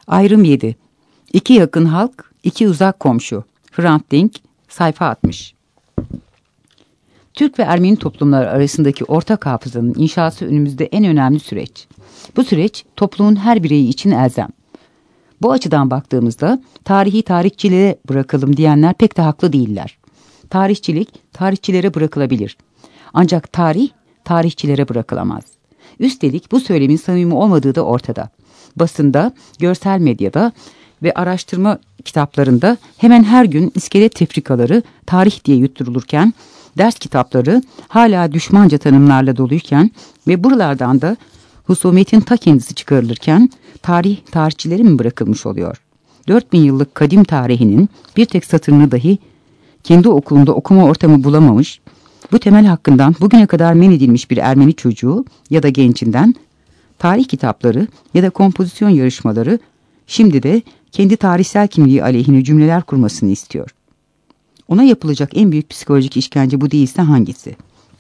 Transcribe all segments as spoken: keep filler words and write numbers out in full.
Ayrım yedi. İki yakın halk, iki uzak komşu. Hrant Dink, sayfa altmış. Türk ve Ermeni toplumları arasındaki ortak hafızanın inşası önümüzde en önemli süreç. Bu süreç toplumun her bireyi için elzem. Bu açıdan baktığımızda tarihi tarihçilere bırakalım diyenler pek de haklı değiller. Tarihçilik tarihçilere bırakılabilir. Ancak tarih tarihçilere bırakılamaz. Üstelik bu söylemin samimi olmadığı da ortada. Basında, görsel medyada ve araştırma kitaplarında hemen her gün iskelet tefrikaları tarih diye yutturulurken, ders kitapları hala düşmanca tanımlarla doluyken ve buralardan da husumetin ta kendisi çıkarılırken tarih tarihçileri mi bırakılmış oluyor? Dört bin yıllık kadim tarihinin bir tek satırını dahi kendi okulunda okuma ortamı bulamamış, bu temel hakkından bugüne kadar men edilmiş bir Ermeni çocuğu ya da gencinden tarih kitapları ya da kompozisyon yarışmaları şimdi de kendi tarihsel kimliği aleyhine cümleler kurmasını istiyor. Ona yapılacak en büyük psikolojik işkence bu değilse hangisi?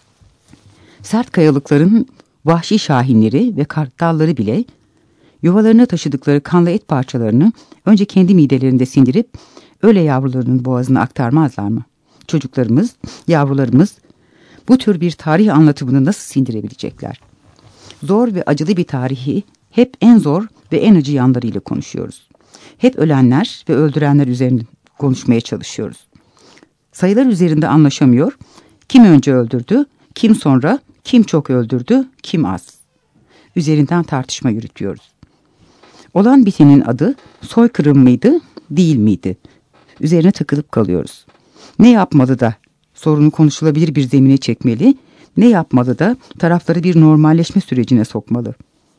Sert kayalıkların vahşi şahinleri ve kartalları bile yuvalarına taşıdıkları kanlı et parçalarını önce kendi midelerinde sindirip öyle yavrularının boğazına aktarmazlar mı? Çocuklarımız, yavrularımız bu tür bir tarih anlatımını nasıl sindirebilecekler? Zor ve acılı bir tarihi hep en zor ve en acı yanlarıyla konuşuyoruz. Hep ölenler ve öldürenler üzerine konuşmaya çalışıyoruz. Sayılar üzerinde anlaşamıyor. Kim önce öldürdü, kim sonra, kim çok öldürdü, kim az. Üzerinden tartışma yürütüyoruz. Olan bitenin adı soykırım mıydı, değil miydi? Üzerine takılıp kalıyoruz. Ne yapmalı da sorunu konuşulabilir bir zemine çekmeli, ne yapmalı da tarafları bir normalleşme sürecine sokmalı.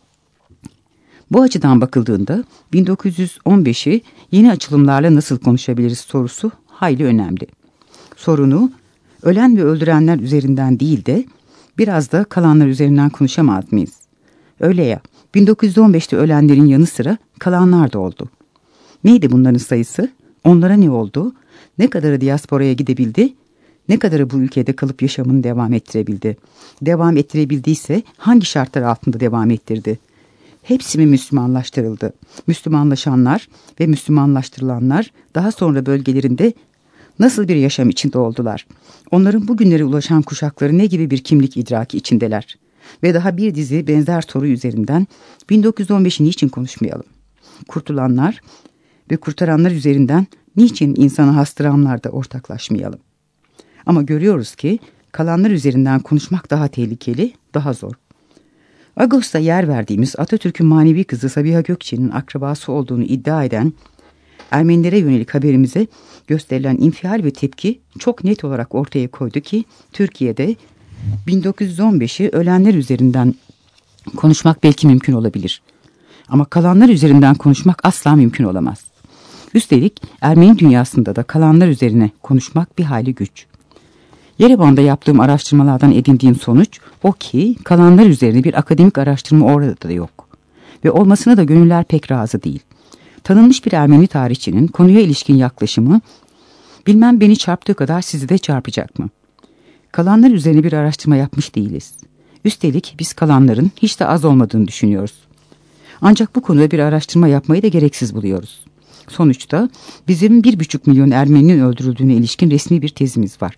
Bu açıdan bakıldığında bin dokuz yüz on beşi yeni açılımlarla nasıl konuşabiliriz sorusu hayli önemli. Sorunu ölen ve öldürenler üzerinden değil de biraz da kalanlar üzerinden konuşamaz mıyız? Öyle ya, bin dokuz yüz on beşte ölenlerin yanı sıra kalanlar da oldu. Neydi bunların sayısı? Onlara ne oldu? Ne kadarı diasporaya gidebildi? Ne kadarı bu ülkede kalıp yaşamını devam ettirebildi? Devam ettirebildiyse hangi şartlar altında devam ettirdi? Hepsi mi Müslümanlaştırıldı? Müslümanlaşanlar ve Müslümanlaştırılanlar daha sonra bölgelerinde nasıl bir yaşam içinde oldular? Onların bugünlere ulaşan kuşakları ne gibi bir kimlik idraki içindeler? Ve daha bir dizi benzer soru üzerinden bin dokuz yüz on beşi niçin konuşmayalım? Kurtulanlar ve kurtaranlar üzerinden niçin insana has dramlarda ortaklaşmayalım? Ama görüyoruz ki kalanlar üzerinden konuşmak daha tehlikeli, daha zor. Ağustos'ta yer verdiğimiz Atatürk'ün manevi kızı Sabiha Gökçen'in akrabası olduğunu iddia eden Ermenilere yönelik haberimize gösterilen infial ve tepki çok net olarak ortaya koydu ki Türkiye'de bin dokuz yüz on beşi ölenler üzerinden konuşmak belki mümkün olabilir. Ama kalanlar üzerinden konuşmak asla mümkün olamaz. Üstelik Ermeni dünyasında da kalanlar üzerine konuşmak bir hayli güç. Yerevan'da yaptığım araştırmalardan edindiğim sonuç o ki kalanlar üzerine bir akademik araştırma orada da yok. Ve olmasına da gönüller pek razı değil. Tanınmış bir Ermeni tarihçinin konuya ilişkin yaklaşımı bilmem beni çarptığı kadar sizi de çarpacak mı? Kalanlar üzerine bir araştırma yapmış değiliz. Üstelik biz kalanların hiç de az olmadığını düşünüyoruz. Ancak bu konuda bir araştırma yapmayı da gereksiz buluyoruz. Sonuçta bizim bir buçuk milyon Ermeninin öldürüldüğüne ilişkin resmi bir tezimiz var.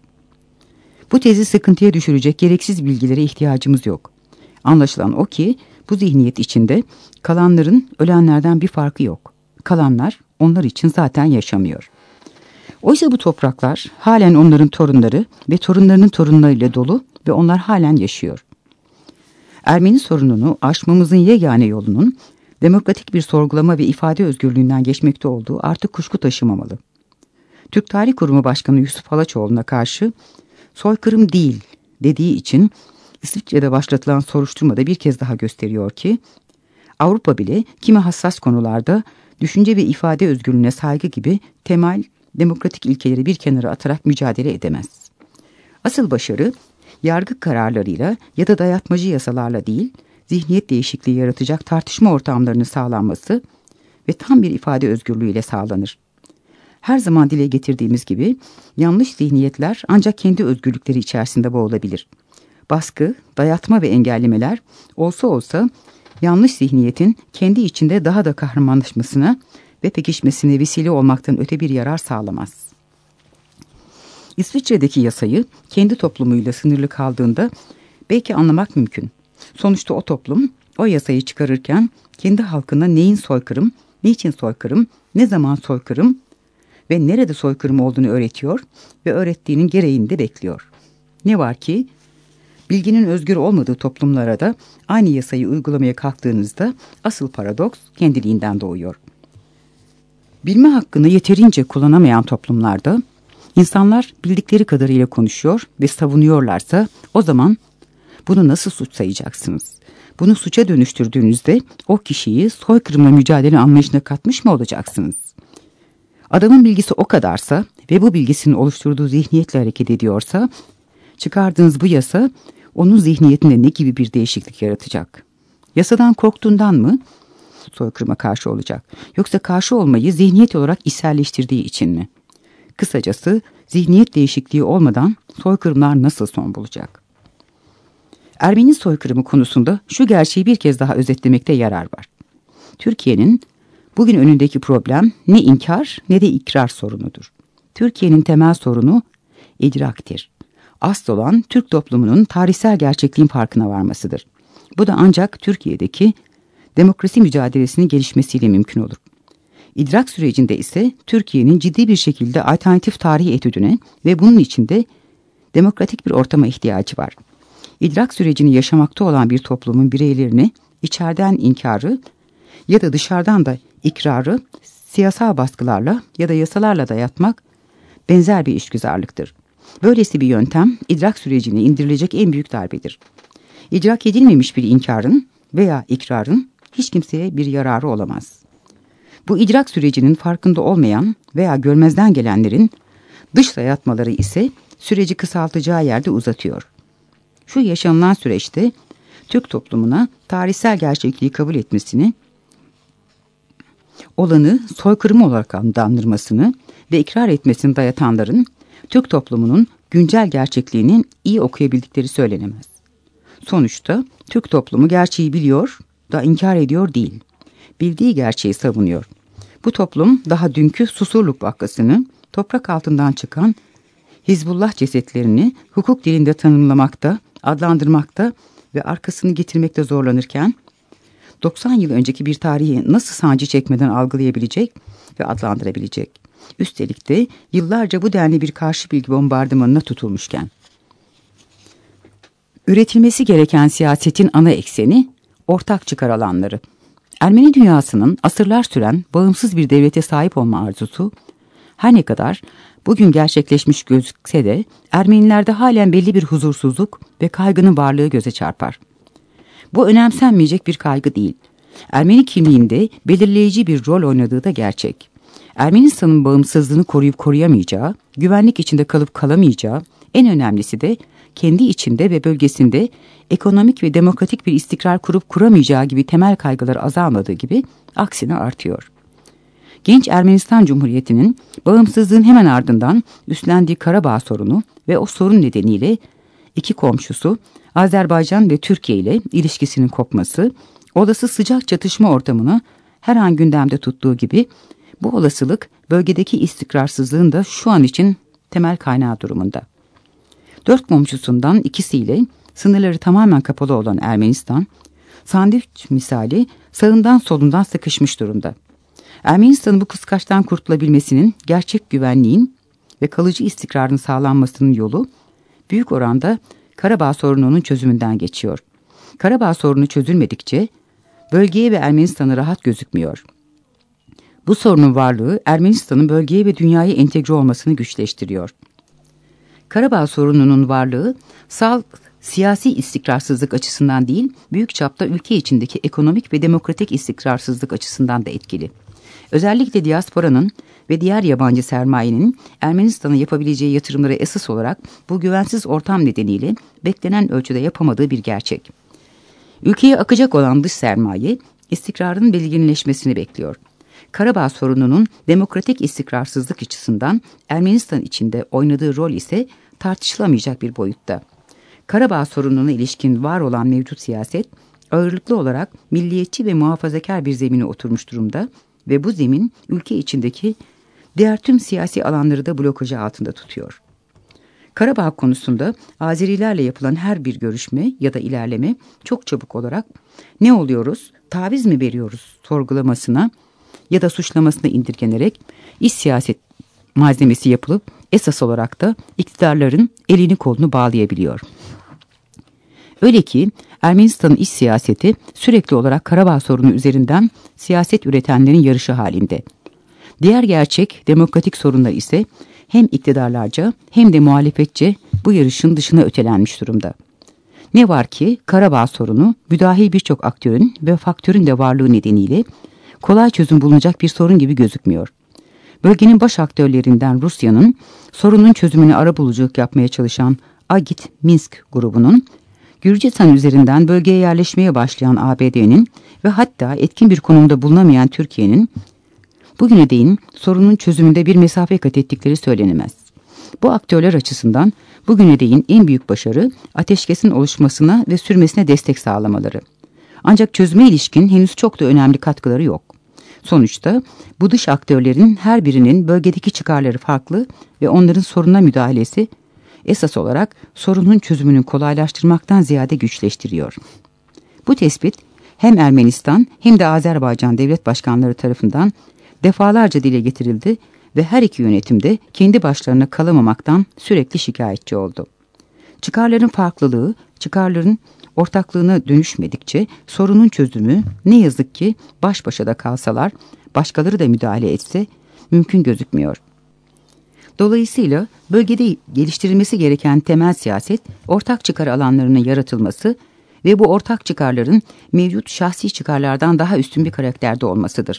Bu tezi sıkıntıya düşürecek gereksiz bilgilere ihtiyacımız yok. Anlaşılan o ki bu zihniyet içinde kalanların ölenlerden bir farkı yok. Kalanlar onlar için zaten yaşamıyor. Oysa bu topraklar halen onların torunları ve torunlarının torunlarıyla dolu ve onlar halen yaşıyor. Ermeni sorununu aşmamızın yegane yolunun demokratik bir sorgulama ve ifade özgürlüğünden geçmekte olduğu artık kuşku taşımamalı. Türk Tarih Kurumu Başkanı Yusuf Halaçoğlu'na karşı soykırım değil dediği için İsviçre'de başlatılan soruşturmada bir kez daha gösteriyor ki Avrupa bile kimi hassas konularda düşünce ve ifade özgürlüğüne saygı gibi temel demokratik ilkeleri bir kenara atarak mücadele edemez. Asıl başarı yargı kararlarıyla ya da dayatmacı yasalarla değil, zihniyet değişikliği yaratacak tartışma ortamlarının sağlanması ve tam bir ifade özgürlüğüyle sağlanır. Her zaman dile getirdiğimiz gibi yanlış zihniyetler ancak kendi özgürlükleri içerisinde boğulabilir. Baskı, dayatma ve engellemeler olsa olsa yanlış zihniyetin kendi içinde daha da kahramanlaşmasına ve pekişmesine vesile olmaktan öte bir yarar sağlamaz. İsviçre'deki yasayı kendi toplumuyla sınırlı kaldığında belki anlamak mümkün. Sonuçta o toplum o yasayı çıkarırken kendi halkına neyin soykırım, niçin soykırım, ne zaman soykırım ve nerede soykırım olduğunu öğretiyor ve öğrettiğinin gereğini de bekliyor. Ne var ki bilginin özgür olmadığı toplumlara da aynı yasayı uygulamaya kalktığınızda asıl paradoks kendiliğinden doğuyor. Bilme hakkını yeterince kullanamayan toplumlarda insanlar bildikleri kadarıyla konuşuyor ve savunuyorlarsa o zaman bunu nasıl suç sayacaksınız? Bunu suça dönüştürdüğünüzde o kişiyi soykırımla mücadele anlayışına katmış mı olacaksınız? Adamın bilgisi o kadarsa ve bu bilgisinin oluşturduğu zihniyetle hareket ediyorsa çıkardığınız bu yasa onun zihniyetinde ne gibi bir değişiklik yaratacak? Yasadan korktuğundan mı soykırıma karşı olacak? Yoksa karşı olmayı zihniyet olarak içselleştirdiği için mi? Kısacası zihniyet değişikliği olmadan soykırımlar nasıl son bulacak? Ermeni soykırımı konusunda şu gerçeği bir kez daha özetlemekte yarar var. Türkiye'nin bugün önündeki problem ne inkar ne de ikrar sorunudur. Türkiye'nin temel sorunu idraktir. Asıl olan Türk toplumunun tarihsel gerçekliğin farkına varmasıdır. Bu da ancak Türkiye'deki demokrasi mücadelesinin gelişmesiyle mümkün olur. İdrak sürecinde ise Türkiye'nin ciddi bir şekilde alternatif tarih etüdüne ve bunun içinde demokratik bir ortama ihtiyacı var. İdrak sürecini yaşamakta olan bir toplumun bireylerini içeriden inkarı ya da dışarıdan da ikrarı siyasal baskılarla ya da yasalarla dayatmak benzer bir işgüzarlıktır. Böylesi bir yöntem idrak sürecine indirilecek en büyük darbedir. İdrak edilmemiş bir inkarın veya ikrarın hiç kimseye bir yararı olamaz. Bu idrak sürecinin farkında olmayan veya görmezden gelenlerin dış dayatmaları ise süreci kısaltacağı yerde uzatıyor. Şu yaşanılan süreçte Türk toplumuna tarihsel gerçekliği kabul etmesini, olanı soykırım olarak adlandırmasını ve ikrar etmesini dayatanların Türk toplumunun güncel gerçekliğini iyi okuyabildikleri söylenemez. Sonuçta Türk toplumu gerçeği biliyor da inkar ediyor değil. Bildiği gerçeği savunuyor. Bu toplum daha dünkü Susurluk vakasını, toprak altından çıkan Hizbullah cesetlerini hukuk dilinde tanımlamakta, adlandırmakta ve arkasını getirmekte zorlanırken doksan yıl önceki bir tarihi nasıl sancı çekmeden algılayabilecek ve adlandırabilecek? Üstelik de yıllarca bu denli bir karşı bilgi bombardımanına tutulmuşken. Üretilmesi gereken siyasetin ana ekseni ortak çıkar alanları. Ermeni dünyasının asırlar süren bağımsız bir devlete sahip olma arzusu her ne kadar bugün gerçekleşmiş gözükse de Ermenilerde halen belli bir huzursuzluk ve kaygının varlığı göze çarpar. Bu önemsenmeyecek bir kaygı değil. Ermeni kimliğinde belirleyici bir rol oynadığı da gerçek. Ermenistan'ın bağımsızlığını koruyup koruyamayacağı, güvenlik içinde kalıp kalamayacağı, en önemlisi de kendi içinde ve bölgesinde ekonomik ve demokratik bir istikrar kurup kuramayacağı gibi temel kaygıları azalmadığı gibi aksine artıyor. Genç Ermenistan Cumhuriyeti'nin bağımsızlığın hemen ardından üstlendiği Karabağ sorunu ve o sorun nedeniyle iki komşusu Azerbaycan ve Türkiye ile ilişkisinin kopması, olası sıcak çatışma ortamını her an gündemde tuttuğu gibi bu olasılık bölgedeki istikrarsızlığın da şu an için temel kaynağı durumunda. Dört komşusundan ikisiyle sınırları tamamen kapalı olan Ermenistan, sandviç misali sağından solundan sıkışmış durumda. Ermenistan'ın bu kıskaçtan kurtulabilmesinin, gerçek güvenliğin ve kalıcı istikrarın sağlanmasının yolu büyük oranda Karabağ sorununun çözümünden geçiyor. Karabağ sorunu çözülmedikçe bölgeye ve Ermenistan'a rahat gözükmüyor. Bu sorunun varlığı Ermenistan'ın bölgeye ve dünyaya entegre olmasını güçleştiriyor. Karabağ sorununun varlığı salt siyasi istikrarsızlık açısından değil, büyük çapta ülke içindeki ekonomik ve demokratik istikrarsızlık açısından da etkili. Özellikle diasporanın ve diğer yabancı sermayenin Ermenistan'a yapabileceği yatırımları esas olarak bu güvensiz ortam nedeniyle beklenen ölçüde yapamadığı bir gerçek. Ülkeye akacak olan dış sermaye istikrarın belirginleşmesini bekliyor. Karabağ sorununun demokratik istikrarsızlık açısından Ermenistan içinde oynadığı rol ise tartışılamayacak bir boyutta. Karabağ sorununa ilişkin var olan mevcut siyaset, ağırlıklı olarak milliyetçi ve muhafazakar bir zemine oturmuş durumda ve bu zemin ülke içindeki diğer tüm siyasi alanları da blokajı altında tutuyor. Karabağ konusunda Azerilerle yapılan her bir görüşme ya da ilerleme çok çabuk olarak ne oluyoruz, taviz mi veriyoruz sorgulamasına ya da suçlamasına indirgenerek iç siyaset malzemesi yapılıp esas olarak da iktidarların elini kolunu bağlayabiliyor. Öyle ki Ermenistan'ın iç siyaseti sürekli olarak Karabağ sorunu üzerinden siyaset üretenlerin yarışı halinde. Diğer gerçek demokratik sorunlar ise hem iktidarlarca hem de muhalefetçe bu yarışın dışına ötelenmiş durumda. Ne var ki Karabağ sorunu müdahil birçok aktörün ve faktörün de varlığı nedeniyle kolay çözüm bulunacak bir sorun gibi gözükmüyor. Bölgenin baş aktörlerinden Rusya'nın sorunun çözümüne arabuluculuk yapmaya çalışan Agit Minsk grubunun, Gürcistan üzerinden bölgeye yerleşmeye başlayan A B D'nin ve hatta etkin bir konumda bulunamayan Türkiye'nin bugüne değin sorunun çözümünde bir mesafe kat ettikleri söylenemez. Bu aktörler açısından bugüne değin en büyük başarı ateşkesin oluşmasına ve sürmesine destek sağlamaları. Ancak çözüme ilişkin henüz çok da önemli katkıları yok. Sonuçta bu dış aktörlerin her birinin bölgedeki çıkarları farklı ve onların soruna müdahalesi esas olarak sorunun çözümünü kolaylaştırmaktan ziyade güçleştiriyor. Bu tespit hem Ermenistan hem de Azerbaycan devlet başkanları tarafından defalarca dile getirildi ve her iki yönetimde kendi başlarına kalamamaktan sürekli şikayetçi oldu. Çıkarların farklılığı, çıkarların ortaklığına dönüşmedikçe sorunun çözümü ne yazık ki baş başa da kalsalar, başkaları da müdahale etse mümkün gözükmüyor. Dolayısıyla bölgede geliştirilmesi gereken temel siyaset, ortak çıkar alanlarının yaratılması ve bu ortak çıkarların mevcut şahsi çıkarlardan daha üstün bir karakterde olmasıdır.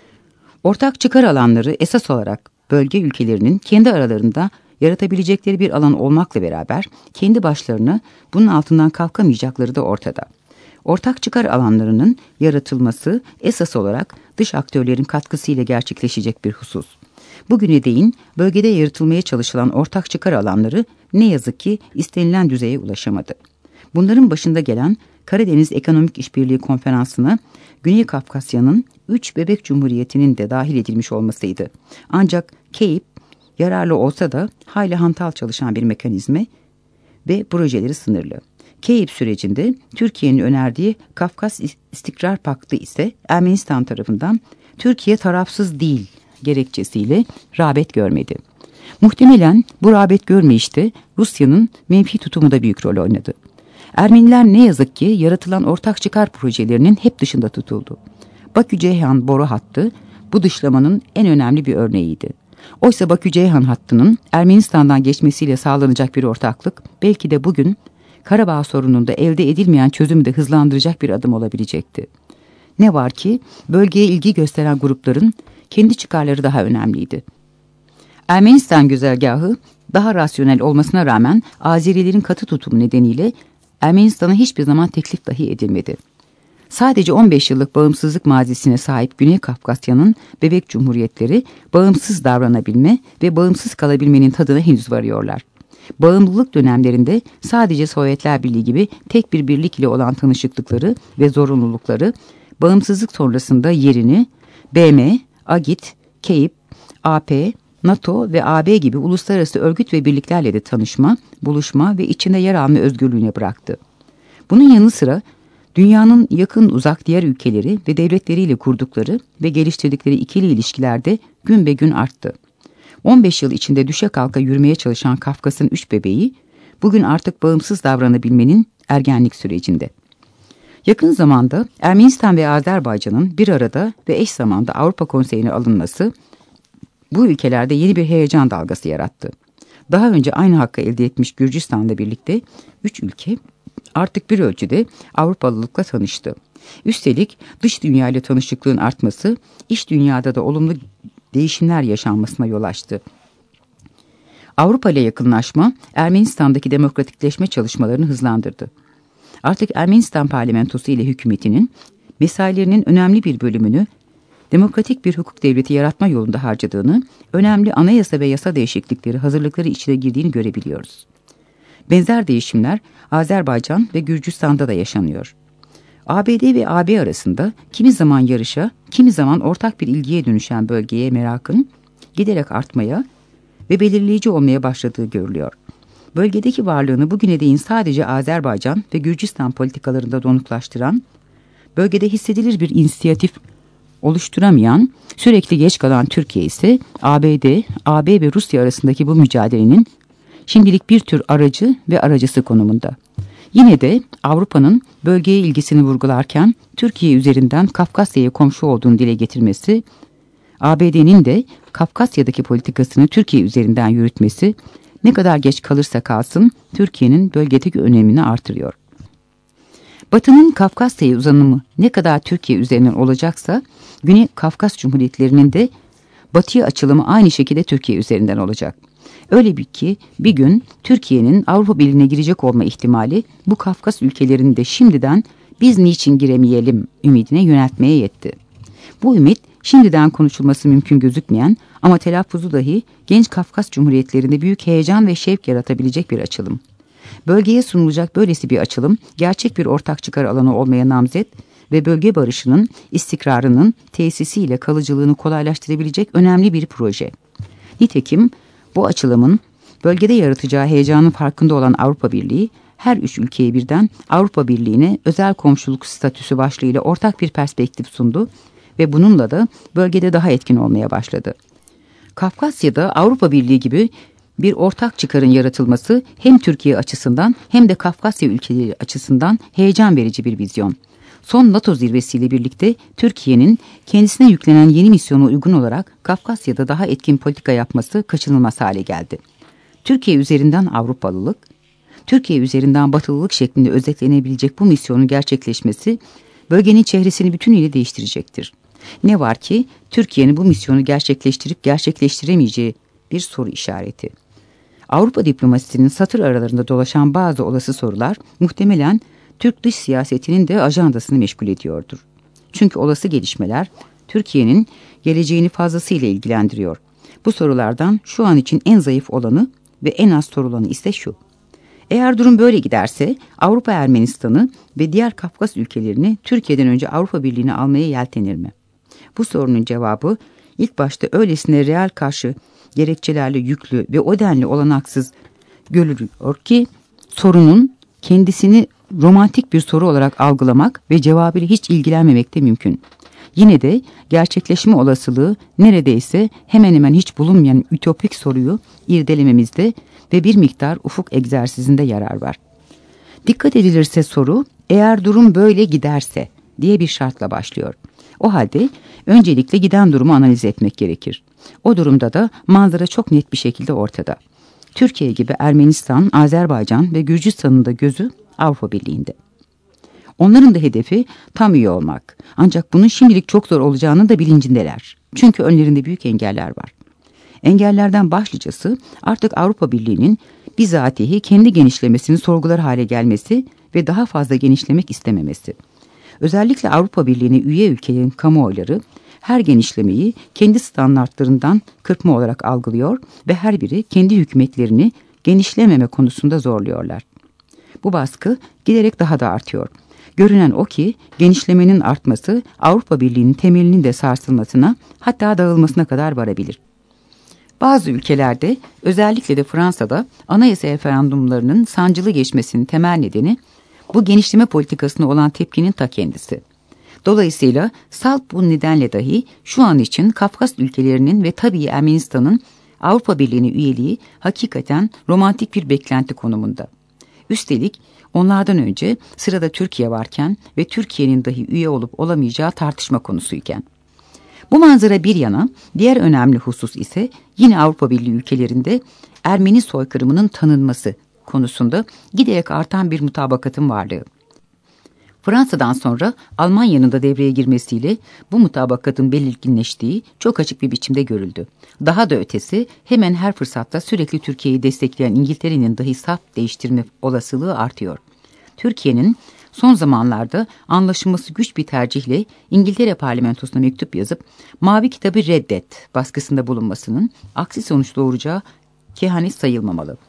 Ortak çıkar alanları esas olarak bölge ülkelerinin kendi aralarında yaratabilecekleri bir alan olmakla beraber kendi başlarına bunun altından kalkamayacakları da ortada. Ortak çıkar alanlarının yaratılması esas olarak dış aktörlerin katkısıyla gerçekleşecek bir husus. Bugüne değin bölgede yaratılmaya çalışılan ortak çıkar alanları ne yazık ki istenilen düzeye ulaşamadı. Bunların başında gelen Karadeniz Ekonomik İşbirliği Konferansı'na Güney Kafkasya'nın üç bebek cumhuriyetinin de dahil edilmiş olmasıydı. Ancak Keyip yararlı olsa da hayli hantal çalışan bir mekanizma ve projeleri sınırlı. Keyip sürecinde Türkiye'nin önerdiği Kafkas İstikrar Paktı ise Ermenistan tarafından Türkiye tarafsız değil gerekçesiyle rağbet görmedi. Muhtemelen bu rağbet görmeyişte Rusya'nın menfi tutumu da büyük rol oynadı. Ermeniler ne yazık ki yaratılan ortak çıkar projelerinin hep dışında tutuldu. Bakü-Ceyhan boru hattı bu dışlamanın en önemli bir örneğiydi. Oysa Bakü-Ceyhan hattının Ermenistan'dan geçmesiyle sağlanacak bir ortaklık belki de bugün Karabağ sorununda elde edilmeyen çözümü de hızlandıracak bir adım olabilecekti. Ne var ki bölgeye ilgi gösteren grupların kendi çıkarları daha önemliydi. Ermenistan güzergahı daha rasyonel olmasına rağmen Azerilerin katı tutumu nedeniyle Ermenistan'a hiçbir zaman teklif dahi edilmedi. Sadece on beş yıllık bağımsızlık mazisine sahip Güney Kafkasya'nın bebek cumhuriyetleri bağımsız davranabilme ve bağımsız kalabilmenin tadına henüz varıyorlar. Bağımlılık dönemlerinde sadece Sovyetler Birliği gibi tek bir birlik ile olan tanışıklıkları ve zorunlulukları bağımsızlık sonrasında yerini B M, Agit, Keyip, A P, NATO ve A B gibi uluslararası örgüt ve birliklerle de tanışma, buluşma ve içinde yer alma özgürlüğüne bıraktı. Bunun yanı sıra dünyanın yakın uzak diğer ülkeleri ve devletleriyle kurdukları ve geliştirdikleri ikili ilişkilerde gün be gün arttı. on beş yıl içinde düşe kalka yürümeye çalışan Kafkas'ın üç bebeği bugün artık bağımsız davranabilmenin ergenlik sürecinde. Yakın zamanda Ermenistan ve Azerbaycan'ın bir arada ve eş zamanda Avrupa Konseyi'ne alınması bu ülkelerde yeni bir heyecan dalgası yarattı. Daha önce aynı hakkı elde etmiş Gürcistan'la birlikte üç ülke artık bir ölçüde Avrupalılıkla tanıştı. Üstelik dış dünyayla tanışıklığın artması iç dünyada da olumlu değişimler yaşanmasına yol açtı. Avrupa ile yakınlaşma Ermenistan'daki demokratikleşme çalışmalarını hızlandırdı. Artık Ermenistan parlamentosu ile hükümetinin mesailerinin önemli bir bölümünü demokratik bir hukuk devleti yaratma yolunda harcadığını, önemli anayasa ve yasa değişiklikleri hazırlıkları içine girdiğini görebiliyoruz. Benzer değişimler Azerbaycan ve Gürcistan'da da yaşanıyor. A B D ve A B arasında kimi zaman yarışa, kimi zaman ortak bir ilgiye dönüşen bölgeye merakın giderek artmaya ve belirleyici olmaya başladığı görülüyor. Bölgedeki varlığını bugüne değin sadece Azerbaycan ve Gürcistan politikalarında donuklaştıran, bölgede hissedilir bir inisiyatif oluşturamayan, sürekli geç kalan Türkiye ise A B D, A B ve Rusya arasındaki bu mücadelenin şimdilik bir tür aracı ve aracısı konumunda. Yine de Avrupa'nın bölgeye ilgisini vurgularken Türkiye üzerinden Kafkasya'ya komşu olduğunu dile getirmesi, A B D'nin de Kafkasya'daki politikasını Türkiye üzerinden yürütmesi ne kadar geç kalırsa kalsın Türkiye'nin bölgedeki önemini artırıyor. Batı'nın Kafkasya'ya uzanımı ne kadar Türkiye üzerinden olacaksa Güney Kafkas Cumhuriyetlerinin de Batı'ya açılımı aynı şekilde Türkiye üzerinden olacak. Öyle bir ki bir gün Türkiye'nin Avrupa Birliği'ne girecek olma ihtimali bu Kafkas ülkelerinde şimdiden biz niçin giremeyelim ümidine yöneltmeye yetti. Bu ümit şimdiden konuşulması mümkün gözükmeyen ama telaffuzu dahi genç Kafkas Cumhuriyetlerinde büyük heyecan ve şevk yaratabilecek bir açılım. Bölgeye sunulacak böylesi bir açılım gerçek bir ortak çıkar alanı olmaya namzet ve bölge barışının, istikrarının tesisiyle kalıcılığını kolaylaştırabilecek önemli bir proje. Nitekim bu açılımın bölgede yaratacağı heyecanın farkında olan Avrupa Birliği, her üç ülkeye birden Avrupa Birliği'ne özel komşuluk statüsü başlığıyla ortak bir perspektif sundu ve bununla da bölgede daha etkin olmaya başladı. Kafkasya'da Avrupa Birliği gibi bir ortak çıkarın yaratılması hem Türkiye açısından hem de Kafkasya ülkeleri açısından heyecan verici bir vizyon. Son NATO zirvesiyle birlikte Türkiye'nin kendisine yüklenen yeni misyona uygun olarak Kafkasya'da daha etkin politika yapması kaçınılmaz hale geldi. Türkiye üzerinden Avrupalılık, Türkiye üzerinden Batılılık şeklinde özetlenebilecek bu misyonun gerçekleşmesi bölgenin çehresini bütünüyle değiştirecektir. Ne var ki Türkiye'nin bu misyonu gerçekleştirip gerçekleştiremeyeceği bir soru işareti. Avrupa diplomasisinin satır aralarında dolaşan bazı olası sorular muhtemelen Türk dış siyasetinin de ajandasını meşgul ediyordur. Çünkü olası gelişmeler Türkiye'nin geleceğini fazlasıyla ilgilendiriyor. Bu sorulardan şu an için en zayıf olanı ve en az sorulanı ise şu: eğer durum böyle giderse Avrupa Ermenistan'ı ve diğer Kafkas ülkelerini Türkiye'den önce Avrupa Birliği'ne almaya yeltenir mi? Bu sorunun cevabı ilk başta öylesine real karşı gerekçelerle yüklü ve o denli olanaksız görülüyor ki sorunun kendisini romantik bir soru olarak algılamak ve cevabıyla hiç ilgilenmemek de mümkün. Yine de gerçekleşme olasılığı neredeyse hemen hemen hiç bulunmayan ütopik soruyu irdelememizde ve bir miktar ufuk egzersizinde yarar var. Dikkat edilirse soru eğer durum böyle giderse diye bir şartla başlıyor. O halde öncelikle giden durumu analiz etmek gerekir. O durumda da manzara çok net bir şekilde ortada. Türkiye gibi Ermenistan, Azerbaycan ve Gürcistan'ın da gözü Avrupa Birliği'nde. Onların da hedefi tam üye olmak. Ancak bunun şimdilik çok zor olacağının da bilincindeler. Çünkü önlerinde büyük engeller var. Engellerden başlıcası artık Avrupa Birliği'nin bizatihi kendi genişlemesini sorgular hale gelmesi ve daha fazla genişlemek istememesi. Özellikle Avrupa Birliği'ne üye ülkelerin kamuoyları her genişlemeyi kendi standartlarından kırpma olarak algılıyor ve her biri kendi hükümetlerini genişlememe konusunda zorluyorlar. Bu baskı giderek daha da artıyor. Görünen o ki genişlemenin artması Avrupa Birliği'nin temelinin de sarsılmasına hatta dağılmasına kadar varabilir. Bazı ülkelerde özellikle de Fransa'da anayasa referandumlarının sancılı geçmesinin temel nedeni bu genişleme politikasına olan tepkinin ta kendisi. Dolayısıyla salt bu nedenle dahi şu an için Kafkas ülkelerinin ve tabii Ermenistan'ın Avrupa Birliği'ne üyeliği hakikaten romantik bir beklenti konumunda. Üstelik onlardan önce sırada Türkiye varken ve Türkiye'nin dahi üye olup olamayacağı tartışma konusuyken. Bu manzara bir yana, diğer önemli husus ise yine Avrupa Birliği ülkelerinde Ermeni soykırımının tanınması konusunda giderek artan bir mutabakatın varlığı. Fransa'dan sonra Almanya'nın da devreye girmesiyle bu mutabakatın belirginleştiği çok açık bir biçimde görüldü. Daha da ötesi hemen her fırsatta sürekli Türkiye'yi destekleyen İngiltere'nin dahi saf değiştirme olasılığı artıyor. Türkiye'nin son zamanlarda anlaşılması güç bir tercihle İngiltere parlamentosuna mektup yazıp Mavi Kitabı reddet baskısında bulunmasının aksi sonuç doğuracağı kehanet sayılmamalı.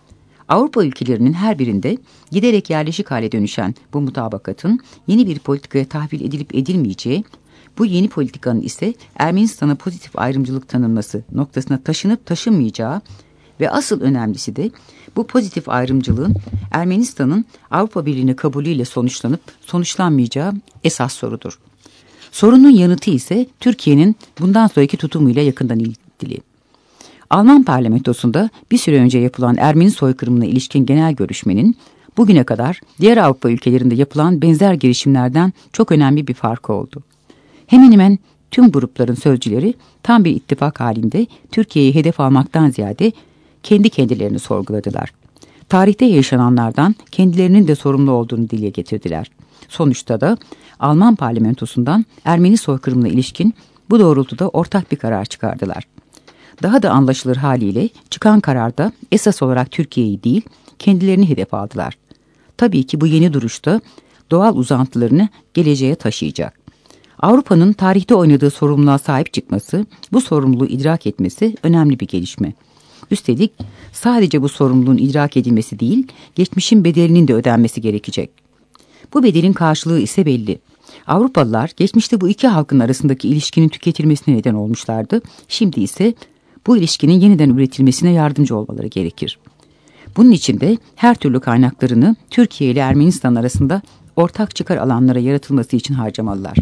Avrupa ülkelerinin her birinde giderek yerleşik hale dönüşen bu mutabakatın yeni bir politikaya tahvil edilip edilmeyeceği, bu yeni politikanın ise Ermenistan'a pozitif ayrımcılık tanınması noktasına taşınıp taşınmayacağı ve asıl önemlisi de bu pozitif ayrımcılığın Ermenistan'ın Avrupa Birliği'ne kabulüyle sonuçlanıp sonuçlanmayacağı esas sorudur. Sorunun yanıtı ise Türkiye'nin bundan sonraki tutumuyla yakından ilgili. Alman parlamentosunda bir süre önce yapılan Ermeni soykırımına ilişkin genel görüşmenin bugüne kadar diğer Avrupa ülkelerinde yapılan benzer girişimlerden çok önemli bir farkı oldu. Hemen hemen tüm grupların sözcüleri tam bir ittifak halinde Türkiye'yi hedef almaktan ziyade kendi kendilerini sorguladılar. Tarihte yaşananlardan kendilerinin de sorumlu olduğunu dile getirdiler. Sonuçta da Alman parlamentosundan Ermeni soykırımına ilişkin bu doğrultuda ortak bir karar çıkardılar. Daha da anlaşılır haliyle çıkan kararda esas olarak Türkiye'yi değil, kendilerini hedef aldılar. Tabii ki bu yeni duruşta doğal uzantılarını geleceğe taşıyacak. Avrupa'nın tarihte oynadığı sorumluluğa sahip çıkması, bu sorumluluğu idrak etmesi önemli bir gelişme. Üstelik sadece bu sorumluluğun idrak edilmesi değil, geçmişin bedelinin de ödenmesi gerekecek. Bu bedelin karşılığı ise belli. Avrupalılar geçmişte bu iki halkın arasındaki ilişkinin tüketilmesine neden olmuşlardı. Şimdi ise bu ilişkinin yeniden üretilmesine yardımcı olmaları gerekir. Bunun için de her türlü kaynaklarını Türkiye ile Ermenistan arasında ortak çıkar alanlara yaratılması için harcamalılar.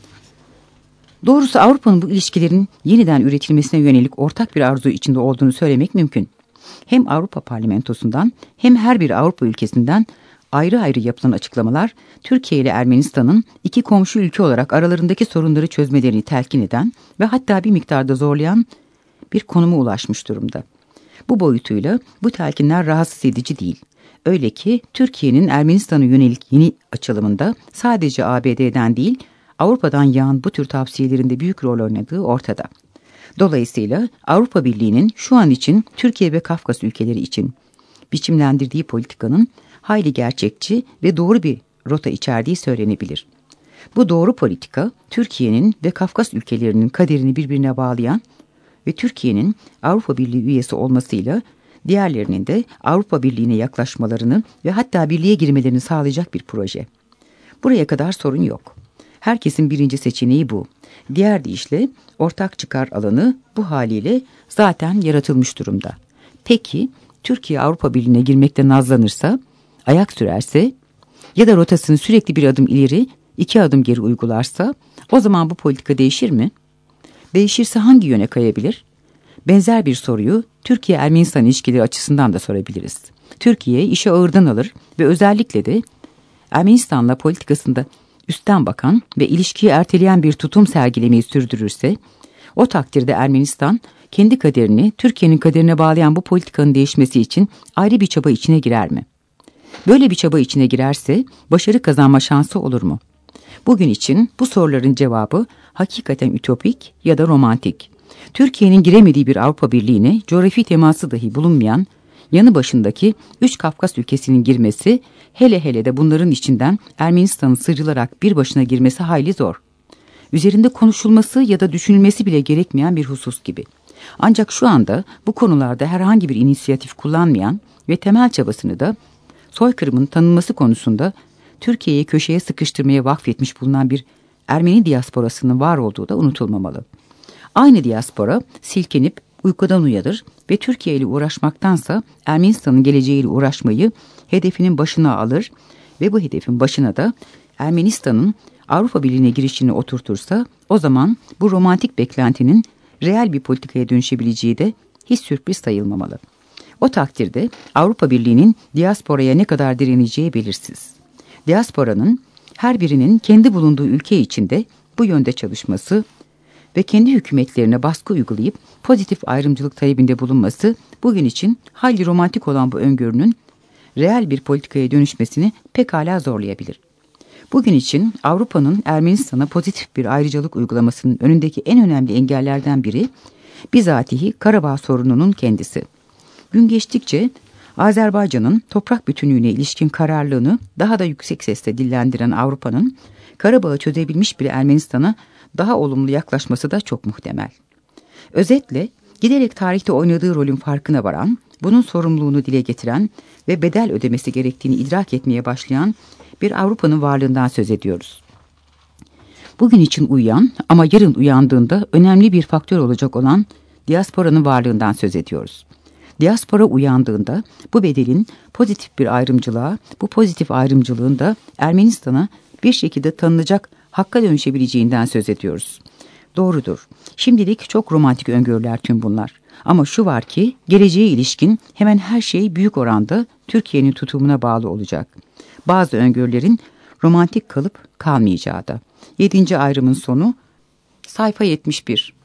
Doğrusu Avrupa'nın bu ilişkilerin yeniden üretilmesine yönelik ortak bir arzu içinde olduğunu söylemek mümkün. Hem Avrupa Parlamentosu'ndan hem her bir Avrupa ülkesinden ayrı ayrı yapılan açıklamalar Türkiye ile Ermenistan'ın iki komşu ülke olarak aralarındaki sorunları çözmelerini telkin eden ve hatta bir miktarda zorlayan bir konuma ulaşmış durumda. Bu boyutuyla bu telkinler rahatsız edici değil. Öyle ki Türkiye'nin Ermenistan'a yönelik yeni açılımında sadece A B D'den değil, Avrupa'dan yağan bu tür tavsiyelerinde büyük rol oynadığı ortada. Dolayısıyla Avrupa Birliği'nin şu an için Türkiye ve Kafkas ülkeleri için biçimlendirdiği politikanın hayli gerçekçi ve doğru bir rota içerdiği söylenebilir. Bu doğru politika, Türkiye'nin ve Kafkas ülkelerinin kaderini birbirine bağlayan ve Türkiye'nin Avrupa Birliği üyesi olmasıyla diğerlerinin de Avrupa Birliği'ne yaklaşmalarını ve hatta birliğe girmelerini sağlayacak bir proje. Buraya kadar sorun yok. Herkesin birinci seçeneği bu. Diğer deyişle ortak çıkar alanı bu haliyle zaten yaratılmış durumda. Peki Türkiye Avrupa Birliği'ne girmekte nazlanırsa, ayak sürerse ya da rotasını sürekli bir adım ileri, iki adım geri uygularsa o zaman bu politika değişir mi? Değişirse hangi yöne kayabilir? Benzer bir soruyu Türkiye-Ermenistan ilişkileri açısından da sorabiliriz. Türkiye işi ağırdan alır ve özellikle de Ermenistan'la politikasında üstten bakan ve ilişkiyi erteleyen bir tutum sergilemeyi sürdürürse, o takdirde Ermenistan kendi kaderini Türkiye'nin kaderine bağlayan bu politikanın değişmesi için ayrı bir çaba içine girer mi? Böyle bir çaba içine girerse başarı kazanma şansı olur mu? Bugün için bu soruların cevabı hakikaten ütopik ya da romantik. Türkiye'nin giremediği bir Avrupa Birliği'ne coğrafi teması dahi bulunmayan yanı başındaki üç Kafkas ülkesinin girmesi, hele hele de bunların içinden Ermenistan'ın sıyrılarak bir başına girmesi hayli zor. Üzerinde konuşulması ya da düşünülmesi bile gerekmeyen bir husus gibi. Ancak şu anda bu konularda herhangi bir inisiyatif kullanmayan ve temel çabasını da soykırımın tanınması konusunda Türkiye'yi köşeye sıkıştırmaya vakfetmiş bulunan bir Ermeni diasporasının var olduğu da unutulmamalı. Aynı diaspora silkenip uykudan uyanır ve Türkiye ile uğraşmaktansa Ermenistan'ın geleceğiyle uğraşmayı hedefinin başına alır ve bu hedefin başına da Ermenistan'ın Avrupa Birliği'ne girişini oturtursa o zaman bu romantik beklentinin reel bir politikaya dönüşebileceği de hiç sürpriz sayılmamalı. O takdirde Avrupa Birliği'nin diasporaya ne kadar direneceği belirsiz. Diasporanın her birinin kendi bulunduğu ülke içinde bu yönde çalışması ve kendi hükümetlerine baskı uygulayıp pozitif ayrımcılık talebinde bulunması bugün için hayli romantik olan bu öngörünün reel bir politikaya dönüşmesini pekala zorlayabilir. Bugün için Avrupa'nın Ermenistan'a pozitif bir ayrıcalık uygulamasının önündeki en önemli engellerden biri bizatihi Karabağ sorununun kendisi. Gün geçtikçe Azerbaycan'ın toprak bütünlüğüne ilişkin kararlılığını daha da yüksek sesle dillendiren Avrupa'nın Karabağ'ı çözebilmiş bir Ermenistan'a daha olumlu yaklaşması da çok muhtemel. Özetle giderek tarihte oynadığı rolün farkına varan bunun sorumluluğunu dile getiren ve bedel ödemesi gerektiğini idrak etmeye başlayan bir Avrupa'nın varlığından söz ediyoruz. Bugün için uyuyan ama yarın uyandığında önemli bir faktör olacak olan diasporanın varlığından söz ediyoruz. Diaspora uyandığında bu bedelin pozitif bir ayrımcılığa, bu pozitif ayrımcılığın da Ermenistan'a bir şekilde tanınacak hakka dönüşebileceğinden söz ediyoruz. Doğrudur. Şimdilik çok romantik öngörüler tüm bunlar. Ama şu var ki geleceğe ilişkin hemen her şey büyük oranda Türkiye'nin tutumuna bağlı olacak. Bazı öngörülerin romantik kalıp kalmayacağı da. Yedinci ayrımın sonu sayfa yetmiş bir.